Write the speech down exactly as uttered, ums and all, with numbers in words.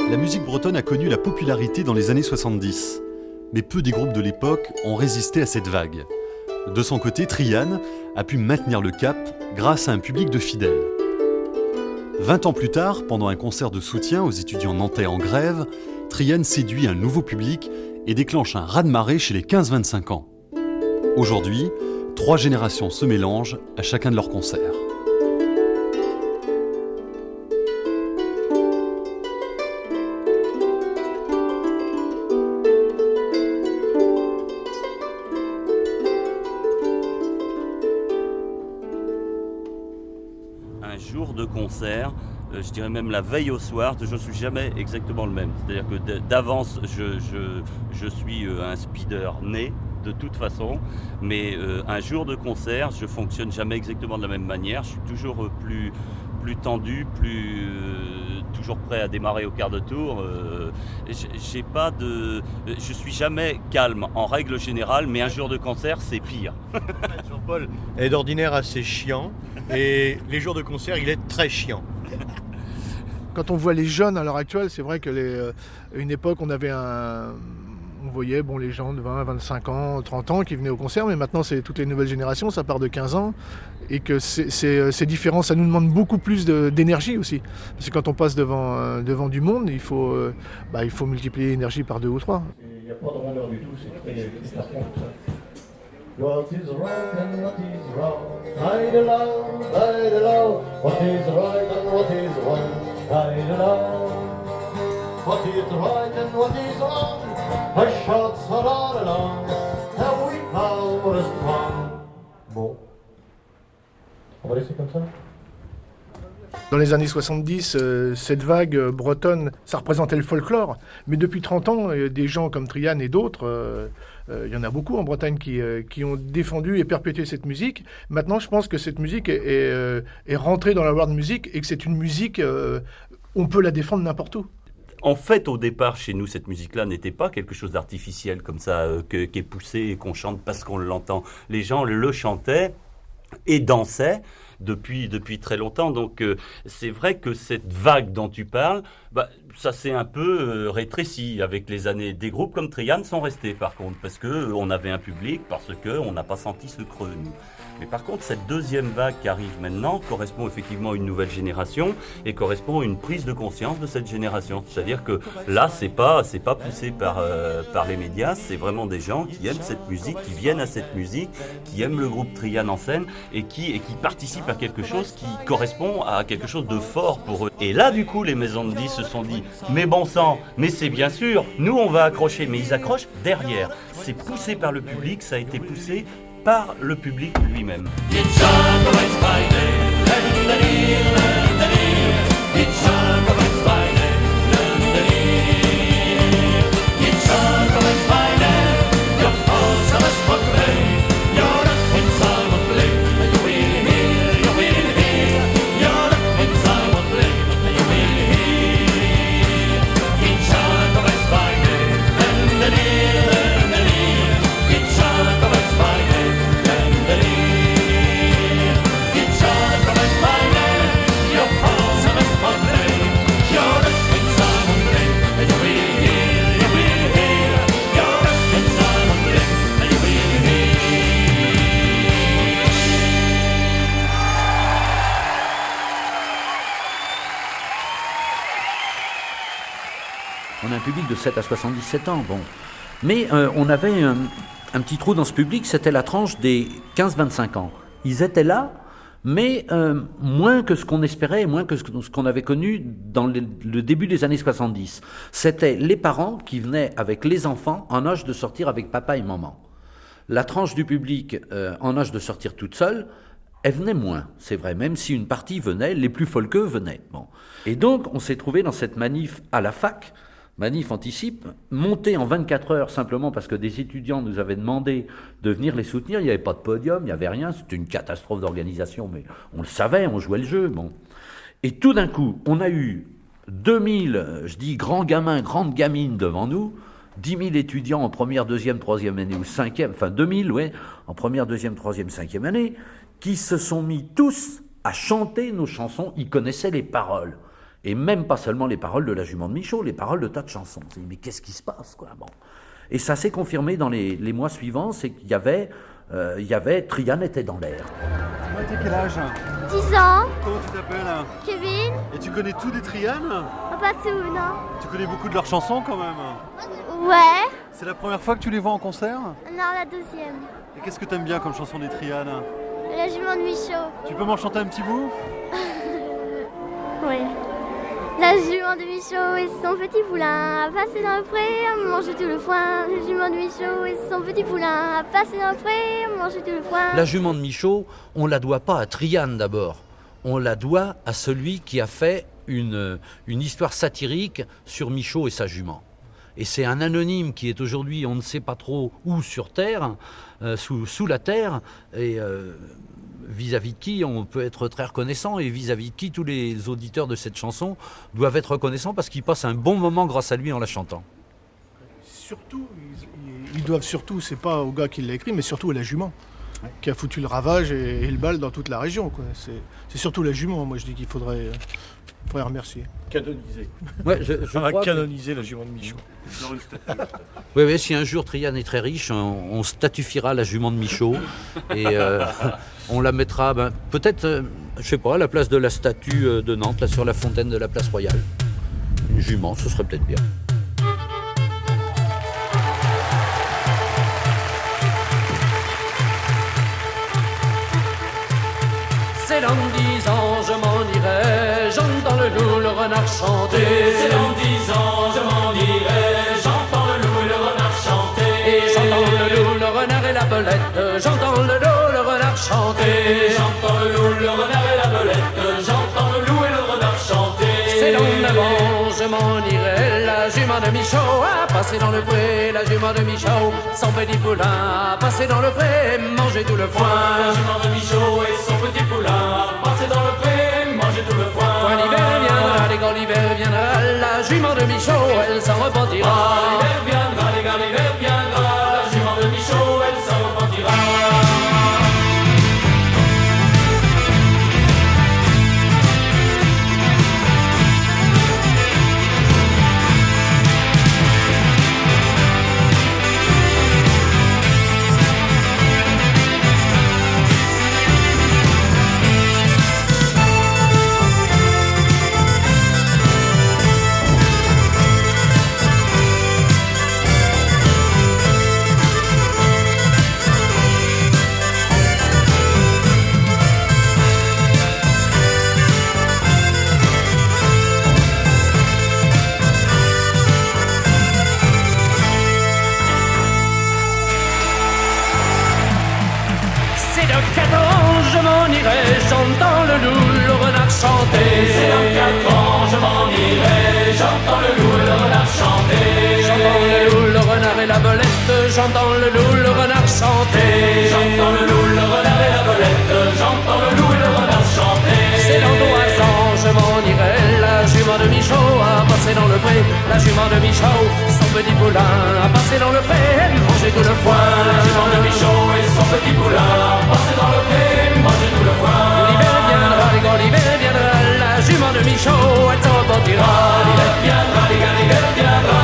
La musique bretonne a connu la popularité dans les années soixante-dix. Mais peu des groupes de l'époque ont résisté à cette vague. De son côté, Trian a pu maintenir le cap grâce à un public de fidèles. Vingt ans plus tard, pendant un concert de soutien aux étudiants nantais en grève, Trian séduit un nouveau public et déclenche un raz-de-marée chez les quinze vingt-cinq ans. Aujourd'hui, trois générations se mélangent à chacun de leurs concerts. Un jour de concert, euh, je dirais même la veille au soir, je ne suis jamais exactement le même. C'est-à-dire que d'avance, je, je, je suis un speeder né, de toute façon, mais euh, un jour de concert, je ne fonctionne jamais exactement de la même manière. Je suis toujours plus, plus tendu, plus, euh, toujours prêt à démarrer au quart de tour. Euh, j'ai pas de, je suis jamais calme en règle générale, mais un jour de concert, c'est pire. Jean-Paul est d'ordinaire assez chiant, et les jours de concert, il est très chiant. Quand on voit les jeunes à l'heure actuelle, c'est vrai qu'à euh, une époque, on avait un... On voyait bon, les gens de vingt, vingt-cinq ans, trente ans qui venaient au concert, mais maintenant c'est toutes les nouvelles générations, ça part de quinze ans, et que c'est, c'est, c'est différent, ça nous demande beaucoup plus de, d'énergie aussi. Parce que quand on passe devant, euh, devant du monde, il faut, euh, bah, il faut multiplier l'énergie par deux ou trois. Il n'y a pas de rondeur du tout, c'est très, très affront tout ça. What is right and what is wrong? Hide alone, hide alone. What is right and what is wrong? Hide alone. What is right and what is wrong? Our shots are all along. Have we power strong? Bon. On va laisser comme ça. Dans les années soixante-dix, euh, cette vague euh, bretonne, ça représentait le folklore. Mais depuis trente ans, euh, des gens comme Trian et d'autres, euh, euh, il y en a beaucoup en Bretagne qui, euh, qui ont défendu et perpétué cette musique. Maintenant, je pense que cette musique est, est, euh, est rentrée dans la world music et que c'est une musique, euh, on peut la défendre n'importe où. En fait, au départ, chez nous, cette musique-là n'était pas quelque chose d'artificiel comme ça, euh, que, qui est poussé et qu'on chante parce qu'on l'entend. Les gens le chantaient et dansaient depuis, depuis très longtemps. Donc, euh, c'est vrai que cette vague dont tu parles, bah, ça s'est un peu euh, rétréci avec les années. Des groupes comme Trian sont restés, par contre, parce qu'on avait un public, parce qu'on n'a pas senti ce creux, nous. Mais par contre, cette deuxième vague qui arrive maintenant correspond effectivement à une nouvelle génération et correspond à une prise de conscience de cette génération. C'est-à-dire que là, c'est pas, c'est pas poussé par, euh, par les médias, c'est vraiment des gens qui aiment cette musique, qui viennent à cette musique, qui aiment le groupe Trian en scène et qui, et qui participent à quelque chose qui correspond à quelque chose de fort pour eux. Et là, du coup, les maisons de disques se sont dit, mais bon sang, mais c'est bien sûr, nous on va accrocher, mais ils accrochent derrière. C'est poussé par le public, ça a été poussé par le public lui-même. On a un public de sept à soixante-dix-sept ans, bon. Mais euh, on avait un, un petit trou dans ce public, c'était la tranche des quinze vingt-cinq ans. Ils étaient là, mais euh, moins que ce qu'on espérait, moins que ce qu'on avait connu dans le, le début des années soixante-dix. C'était les parents qui venaient avec les enfants en âge de sortir avec papa et maman. La tranche du public euh, en âge de sortir toute seule, elle venait moins, c'est vrai, même si une partie venait, les plus folkeux venaient. Bon. Et donc, on s'est trouvé dans cette manif à la fac, Manif Anticipe, montée en vingt-quatre heures simplement parce que des étudiants nous avaient demandé de venir les soutenir. Il n'y avait pas de podium, il n'y avait rien, c'était une catastrophe d'organisation, mais on le savait, on jouait le jeu. Bon. Et tout d'un coup, on a eu deux mille, je dis grands gamins, grandes gamines devant nous, dix mille étudiants en première, deuxième, troisième année, ou cinquième, enfin deux mille, ouais, en première, deuxième, troisième, cinquième année, qui se sont mis tous à chanter nos chansons, ils connaissaient les paroles. Et même pas seulement les paroles de La Jument de Michaud, les paroles de tas de chansons. On s'est dit, mais qu'est-ce qui se passe, quoi, bon. Et ça s'est confirmé dans les, les mois suivants, c'est qu'il y avait, euh, il y avait Trian était dans l'air. Toi, t'as quel âge? dix ans, Comment tu t'appelles? Kevin, Et tu connais tout des Trian? pas tout, non? Tu connais beaucoup de leurs chansons quand même. Ouais, C'est la première fois que tu les vois en concert? non, la deuxième. Et qu'est-ce que t'aimes bien comme chanson des Trian? La jument de Michaud. Tu peux m'en chanter un petit bout? Oui. La jument de Michaud et son petit poulain a passé dans le pré, a mangé tout le foin. La jument de Michaud et son petit poulain a passé dans le pré, a mangé tout le foin. La Jument de Michaud, on ne la doit pas à Trian d'abord. On la doit à celui qui a fait une, une histoire satirique sur Michaud et sa jument. Et c'est un anonyme qui est aujourd'hui, on ne sait pas trop où sur Terre, euh, sous, sous la Terre, et euh, vis-à-vis de qui on peut être très reconnaissant, et vis-à-vis de qui tous les auditeurs de cette chanson doivent être reconnaissants parce qu'ils passent un bon moment grâce à lui en la chantant. Surtout, ils, ils doivent surtout, c'est pas au gars qui l'a écrit, mais surtout à la jument, qui a foutu le ravage et, et le bal dans toute la région, quoi. C'est, c'est surtout la jument, moi je dis qu'il faudrait, euh, faudrait remercier. Canoniser. Ouais, je, je On va crois que- canoniser la jument de Michaud. Oui, oui, si un jour Trian est très riche, on, on statufiera la jument de Michaud et euh, on la mettra ben, peut-être, euh, je sais pas, à la place de la statue euh, de Nantes, là sur la fontaine de la place Royale. Une jument, ce serait peut-être bien. C'est dans dix ans, je m'en irai, j'entends le loup, le renard chanter. C'est dans dix ans, je m'en irai, j'entends le loup et le renard chanter. Et j'entends le loup, le renard et la belette, j'entends le loup, le renard chanter. J'entends le loup, le renard et la belette, j'entends le loup et le renard chanter. C'est dans neuf ans, je m'en irai, la jument de Michaud a passé dans le pré, la jument de Michaud, son petit poulain a passé dans le pré, manger tout le foin. La jument de Michaud et son petit poulain a passé dans le pré, manger tout le foin. Quand l'hiver viendra, les gars, l'hiver viendra, la jument de Michaud, elle s'en repentira. L'hiver viendra, les gars, l'hiver viendra, la jument de Michaud, elle s'en repentira. J'entends le loup, le renard chanter. C'est dans quatre ans, je m'en irai. J'entends le loup et le renard chanter. J'entends le loup, le renard et la belette. J'entends le loup, le renard chanter. J'entends le loup, le renard et la belette. J'entends le loup et le renard chanter. C'est dans trois ans, je m'en irai. La jument de Michaud a passé dans le pré. La jument de Michaud, son petit poulain a passé dans le pré. Manger tout le foin. La jument de Michaud et son petit poulain a passé dans le pré. Manger tout le foin. L'hiver viendra, les gars, l'hiver viendra. La jument de Michaud, elle s'en repartira. L'hiver viendra, les gars, l'hiver viendra.